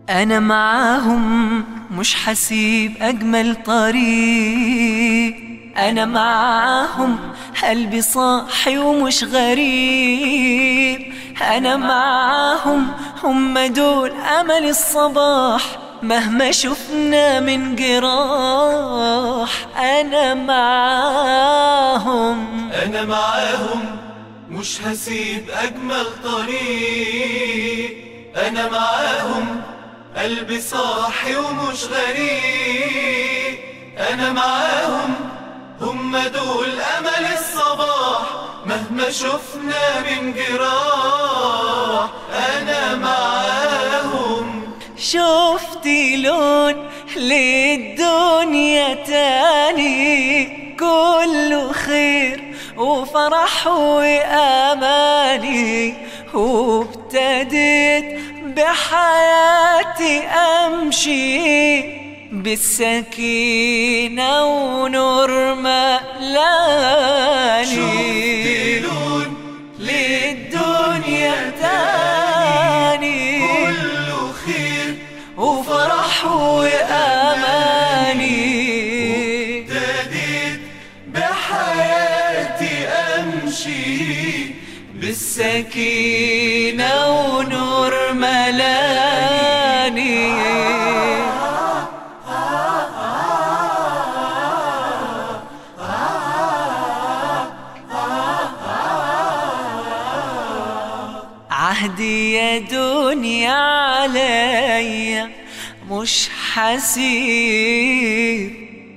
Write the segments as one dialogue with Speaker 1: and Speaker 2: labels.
Speaker 1: أنا معاهم مش حسيب أجمل طريق. أنا معاهم قلبي صاحي ومش غريب. أنا معاهم هم دول أمل الصباح مهما شفنا من جراح. أنا معاهم
Speaker 2: مش هسيب أجمل طريق. أنا معاهم قلبي صاحي ومش غريب. أنا معاهم هم دول أمل الصباح مهما شفنا من جراح. أنا معاهم.
Speaker 1: شفتي لون للدنيا تاني كله خير وفرح وأماني، وابتديت بحياتي أمشي بالسكينة ونور ملاني.
Speaker 2: شفتي لون
Speaker 1: للدنيا تاني
Speaker 2: كله خير
Speaker 1: وفرح وأماني،
Speaker 2: وابتديت بحياتي أمشي
Speaker 1: بالسكينة ونور ملاني. عهدي يا دنيا عليا مش حسيب.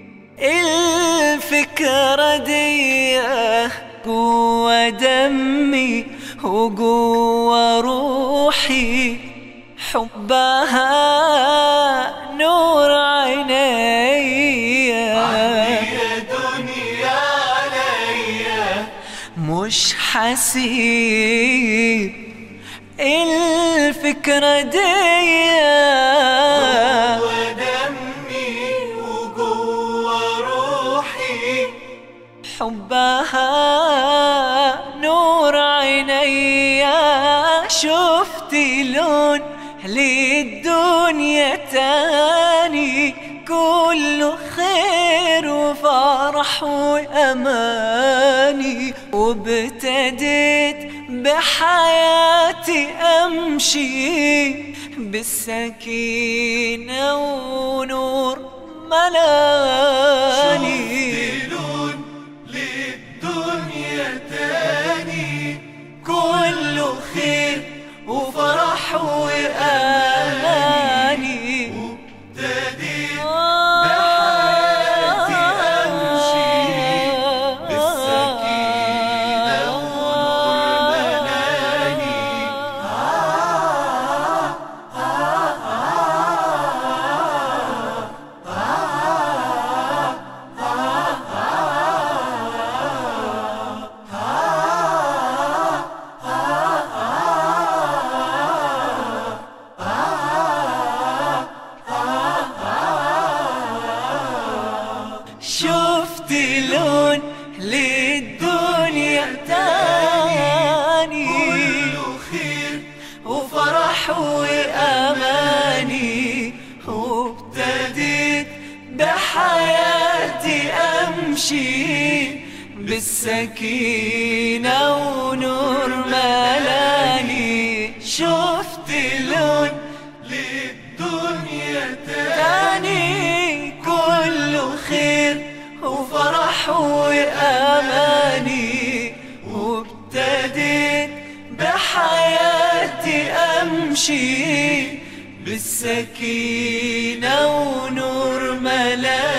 Speaker 1: الفكرة دي جوا دمي وجوا روحي، حبها نور عينيا.
Speaker 2: يا دنيا عليا
Speaker 1: مش حسيب الفكرة دي
Speaker 2: جوا دمي وجوا روحي،
Speaker 1: حبها نور عينيا. شفتي لون للدنيا تاني كله خير وفرح وأماني، وابتديت بحياتي أمشي بالسكينة ونور ملاني.
Speaker 2: شفتي لون للدنيا تاني
Speaker 1: كله خير وفرح وأماني،
Speaker 2: وابتديت بحياتي أمشي بالسكينة ونور ملاني.
Speaker 1: شفتي لون للدنيا تاني
Speaker 2: كله خير
Speaker 1: وفرح وأماني، وابتديت بحياتي أمشي بالسكينة ونور ملاني. شفتي لون
Speaker 2: للدنيا
Speaker 1: تاني كله خير وفرح وأماني، وابتديت بحياتي أمشي بالسكينة ونور ملاني.